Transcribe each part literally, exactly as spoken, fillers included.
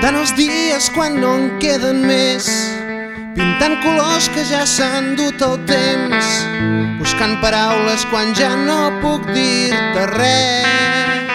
Comptant els dies quan no en queden més, pintant colors que ja s'han dut el temps, buscant paraules quan ja no puc dir-te res.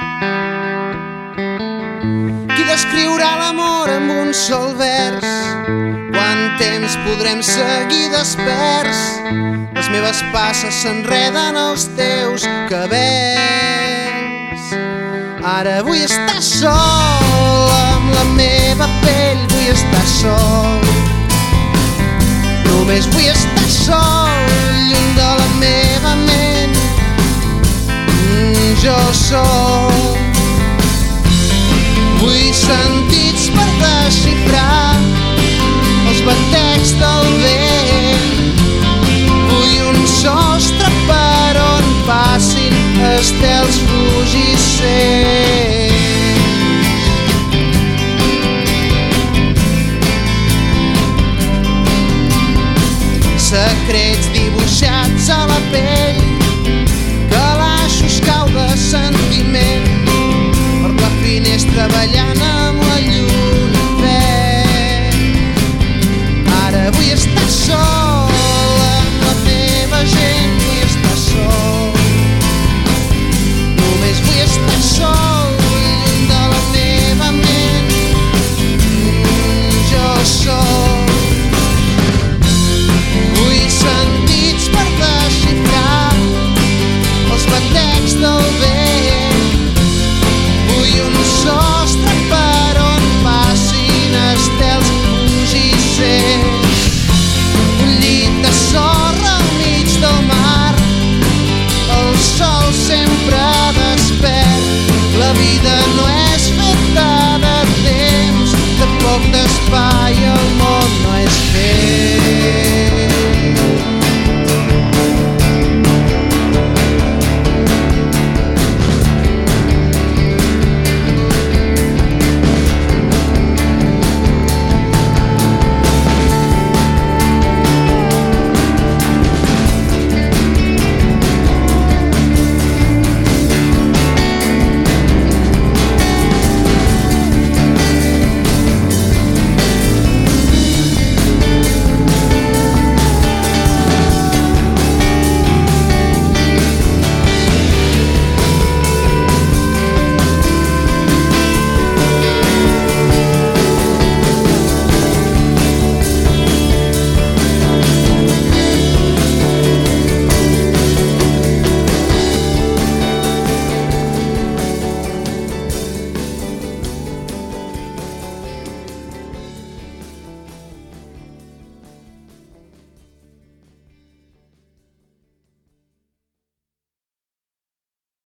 Qui descriurà l'amor amb un sol vers? Quant temps podrem seguir desperts? Les meves passes s'enreden als teus cabells. Ara vull estar sol amb la meva pell, vull estar sol. Només vull estar sol, lluny de la meva ment. Mm, jo sol. Vull sentits per desxifrar els batecs del vent. Vull un sostre per on passin estels fugissents. Secrets dibuixats a la pell